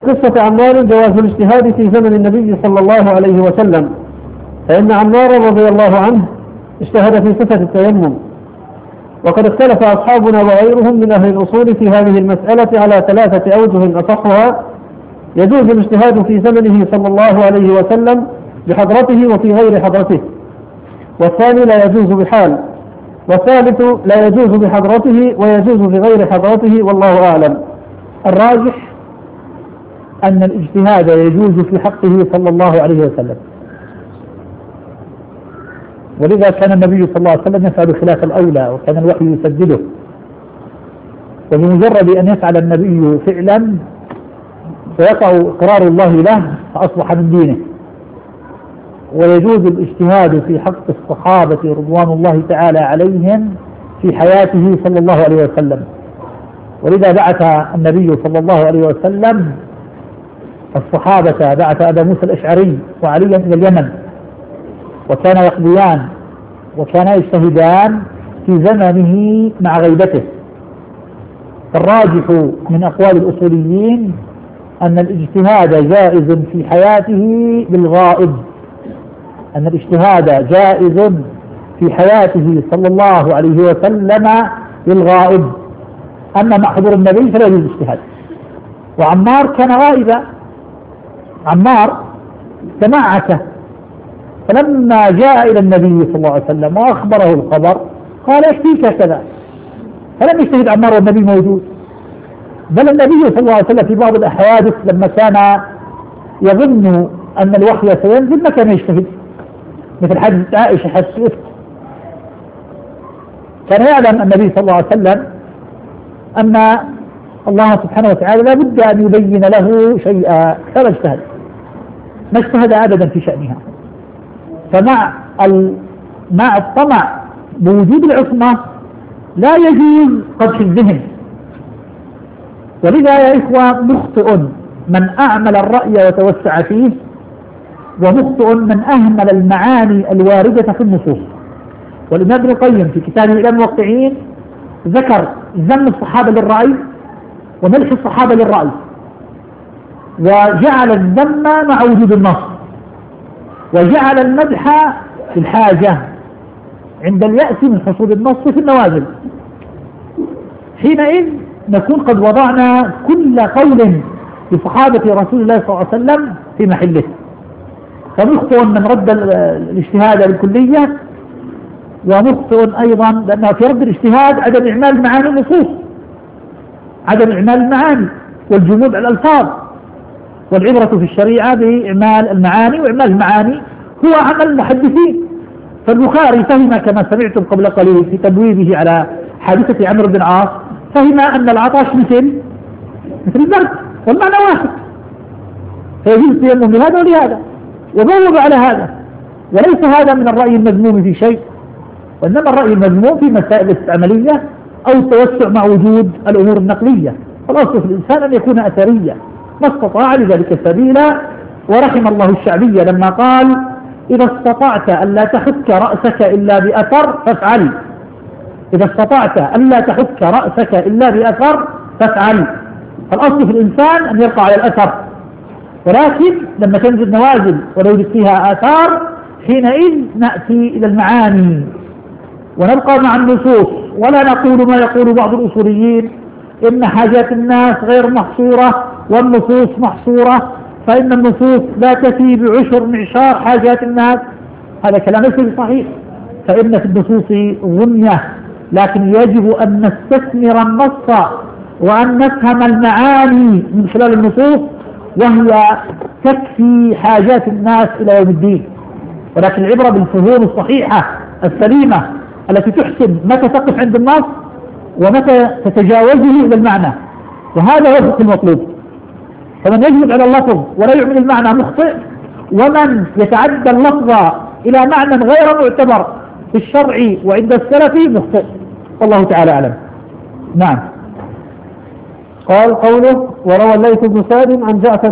قصة عمار جواز الاجتهاد في زمن النبي صلى الله عليه وسلم، فإن عمار رضي الله عنه اجتهد في صفة التيمم، وقد اختلف أصحابنا وغيرهم من أهل الأصول في هذه المسألة على 3 أوجه أصحها: يجوز الاجتهاد في زمنه صلى الله عليه وسلم بحضرته وفي غير حضرته، والثاني لا يجوز بحال، والثالث لا يجوز بحضرته ويجوز في غير حضرته، والله أعلم. الراجح أن الاجتهاد يجوز في حقه صلى الله عليه وسلم، ولذا كان النبي صلى الله عليه وسلم يفعل خلاف الأولى، وكان الوحي يسدده، وبمجرد أن يفعل النبي فعلا فيقع إقرار الله له فأصبح من دينه. ويجوز الاجتهاد في حق الصحابة رضوان الله تعالى عليهم في حياته صلى الله عليه وسلم، ولذا بعث النبي صلى الله عليه وسلم الصحابة، بعث أبا موسى الأشعري وعليا إلى اليمن، وكان يقضيان وكان يجتهدان في زمنه مع غيبته. فالراجح من أقوال الأصوليين أن الاجتهاد جائز في حياته بالغائب، أن الاجتهاد جائز في حياته صلى الله عليه وسلم بالغائب، أما مع حضور النبي فلا يجوز الاجتهاد. وعمار كان غائبا، عمار تمعك، فلما جاء إلى النبي صلى الله عليه وسلم وأخبره الخبر قال يكفيك كذا، فلم يجتهد عمار والنبي موجود. بل النبي صلى الله عليه وسلم في بعض الأحوادث لما كان يظن أن الوحي سينزل ما كان يجتهد، مثل حديث عائشة حديث، كان يعلم النبي صلى الله عليه وسلم أن الله سبحانه وتعالى لا بد أن يبين له شيئا، فلا اجتهد، ما اجتهد أبدا في شأنها. فمع مع الطمع بوجود العصمة لا يجوز قدح الذهن. ولذا يا إخوة مخطئ من أعمل الرأي وتوسع فيه، ومخطئ من أهمل المعاني الواردة في النصوص. والإمام ابن القيم في كتابه إعلام الموقعين ذكر ذم الصحابة للرأي ومدح الصحابة للرأي، وجعل الذم مع وجود النص، وجعل المدح في الحاجة عند اليأس من حصول النص في النوازل. حينئذ نكون قد وضعنا كل قول لصحابة رسول الله صلى الله عليه وسلم في محله. فمخطئ من رد الاجتهاد بالكلية، ومخطئ أيضا لأنه في رد الاجتهاد عدم إعمال معاني النصوص، عدم إعمال المعاني والجمود على الألفاظ. والعبرة في الشريعة بإعمال المعاني، وإعمال المعاني هو عمل المحدثين. فالبخاري فهم كما سمعتم قبل قليل في تبويبه على حادثة عمرو بن عاص، فهم أن العطش مثل البرد والمعنى واحد، فيجوز التيمم لهذا ولهذا، وبوب على هذا. وليس هذا من الرأي المذموم في شيء، وإنما الرأي المذموم في مسائل الاستعمالية أو التوسع مع وجود الأمور النقلية. فالأصل في الإنسان أن يكون أثريا ما استطاع لذلك سبيلا. ورحم الله الشعبية لما قال: إذا استطعت ألا تحك رأسك إلا بأثر فافعل. إذا استطعت ألا تحك رأسك إلا بأثر فافعل. فالأصل في الإنسان أن يرقى على الأثر، ولكن لما تنزل نوازل ولو فيها آثار حينئذ نأتي إلى المعاني ونبقى مع النصوص، ولا نقول ما يقول بعض الأصوليين إن حاجات الناس غير محصورة والنصوص محصورة، فإن النصوص لا تفي بعشر معشار حاجات الناس. هذا كلام ليس صحيح، فإن في النصوص غنية، لكن يجب أن نستثمر النص وأن نفهم المعاني من خلال النصوص، وهي تكفي حاجات الناس إلى يوم الدين. ولكن العبرة بالفهوم الصحيحة السليمة التي تحسن متى تقف عند النص ومتى تتجاوزه إلى المعنى، وهذا هو الفقه المطلوب. فمن يجمد على اللفظ ولا يعمل المعنى مخطئ، ومن يتعدى اللفظ إلى معنى غير معتبر في الشرع وعند السلف مخطئ، والله تعالى أعلم. نعم. قال قوله: وروى الليث بن سعد عن جعفر